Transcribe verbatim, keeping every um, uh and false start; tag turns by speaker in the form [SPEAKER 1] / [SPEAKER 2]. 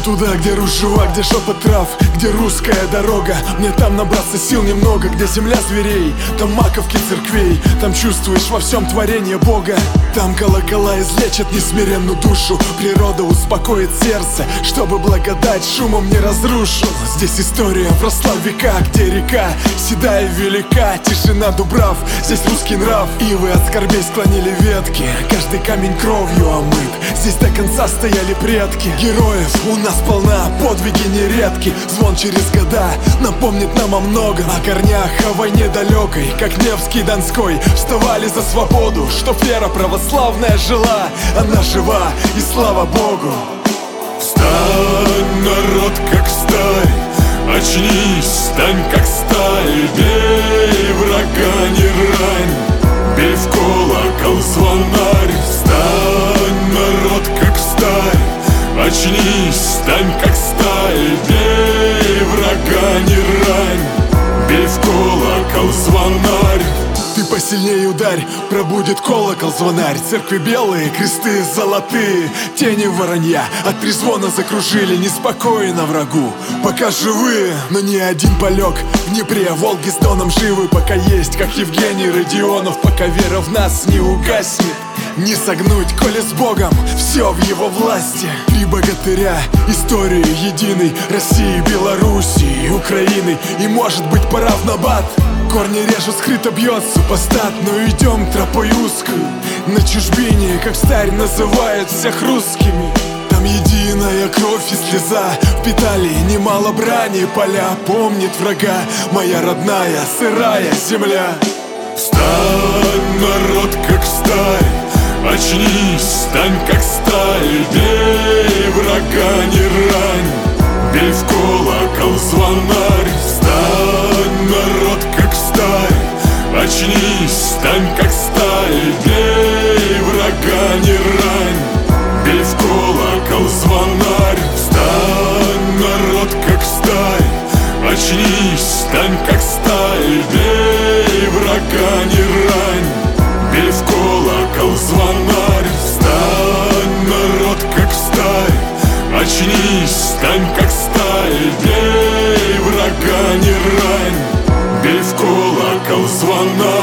[SPEAKER 1] туда, где ружева, где шепот трав, где русская дорога. Мне там набраться сил немного, где земля зверей, там маковки церквей, там чувствуешь во всем творение Бога. Там колокола излечат несмиренную душу, природа успокоит сердце, чтобы благодать шумом не разрушил. Здесь история вросла в века, где река седая и велика, тишина дубрав, здесь русский нрав. Ивы от скорбей склонили ветки, каждый камень кровью омыт, здесь до конца стояли предки. Героев у нас полна, подвиги нередки, звон через года напомнит нам о многом, о корнях, о войне далекой, как Невский, Донской. Вставали за свободу, чтоб вера православная жила, она жива, и слава Богу.
[SPEAKER 2] Встань, народ, как сталь, очнись, стань как сталь, бей врага, не рань, бей в колокол звонарь. Встань, народ, как сталь, очнись, стань как сталь, бей врага, не рань, бей в колокол звонарь.
[SPEAKER 1] Ты посильнее ударь, пробудет колокол звонарь. Церкви белые, кресты золотые, тени воронья от трезвона закружили. Неспокойно врагу, пока живые, но ни один полег в Днепре, Волги с Доном живы, пока есть, как Евгений Родионов, пока вера в нас не угаснет. Не согнуть, коли с Богом все в его власти. Три богатыря истории единой России, Белоруссии, Украины. И может быть пора в набат. Корни режут, скрыто бьет супостат, но идем тропой узкую. На чужбине, как старь называют всех русскими. Там единая кровь и слеза, впитали немало брани поля. Помнит врага моя родная сырая земля.
[SPEAKER 2] Встань, народ, как сталь, очнись, стань как сталь, бей врага, не рань, бей в колокол звонарь. Встань, народ, как сталь, очнись, стань как сталь, бей врага, не рань, бей в колокол звонарь. Встань, народ, как сталь, очнись, стань как сталь, бей врага, не рань, бей в колокол звонарь. Встань, народ, как сталь, очнись, стань как сталь, бей врага, не рань, бей в колокол звонарь.